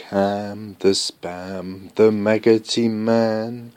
Cam the Spam, the maggoty man.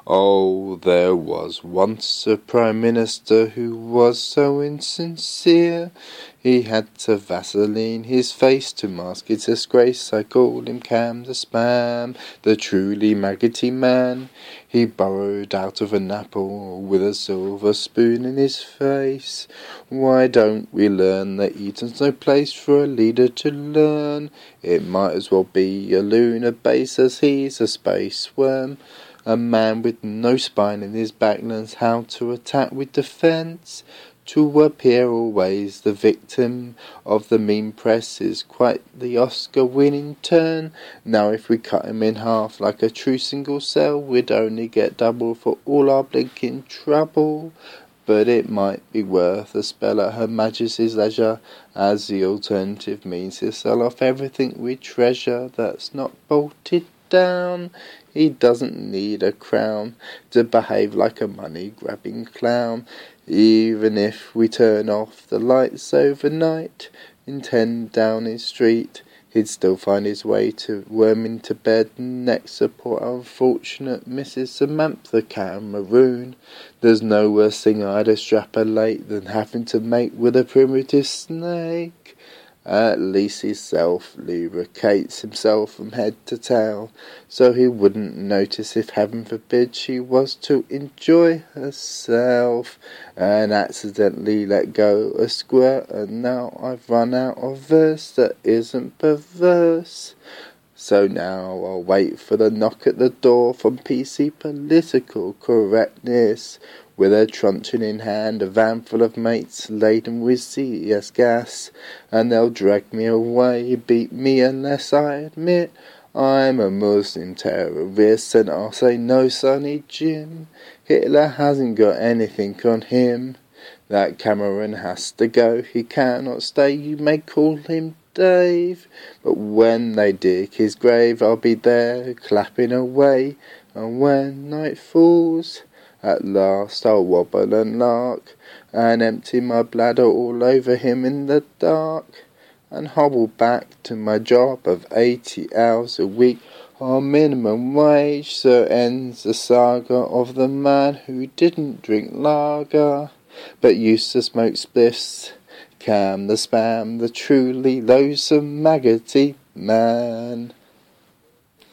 Oh, there was once a Prime Minister who was so insincere, he had to Vaseline his face to mask his disgrace. I called him Cam the Spam, the truly maggoty man. He burrowed out of an apple with a silver spoon in his face. Why don't we learn that Eton's no place for a leader to learn? It might as well be a lunar base as he's a space worm. A man with no spine in his back learns how to attack with defence. To appear always the victim of the meme press is quite the Oscar-winning turn. Now if we cut him in half like a true single cell, we'd only get double for all our blinking trouble. But it might be worth a spell at Her Majesty's leisure, as the alternative means to sell off everything we treasure that's not bolted down. He doesn't need a crown to behave like a money-grabbing clown. Even if we turn off the lights overnight in 10 Downing Street, he'd still find his way to worm into bed next to poor unfortunate Mrs. Samantha Cameroon. There's no worse thing I'd extrapolate than having to mate with a primitive snake. At least he self-lubricates himself from head to tail, so he wouldn't notice if, heaven forbid, she was to enjoy herself and accidentally let go a squirt, and now I've run out of verse that isn't perverse. So now I'll wait for the knock at the door from PC Political Correctness, with a truncheon in hand, a van full of mates laden with CS gas, and they'll drag me away, beat me unless I admit I'm a Muslim terrorist, and I'll say no, Sonny Jim, Hitler hasn't got anything on him. That Cameron has to go, he cannot stay, you may call him Dave, but when they dig his grave I'll be there clapping away, and when night falls at last I'll wobble and lark, and empty my bladder all over him in the dark, and hobble back to my job of 80 hours a week on minimum wage. So ends the saga of the man who didn't drink lager, but used to smoke spliffs. Cam the Spam, the truly loathsome maggoty man.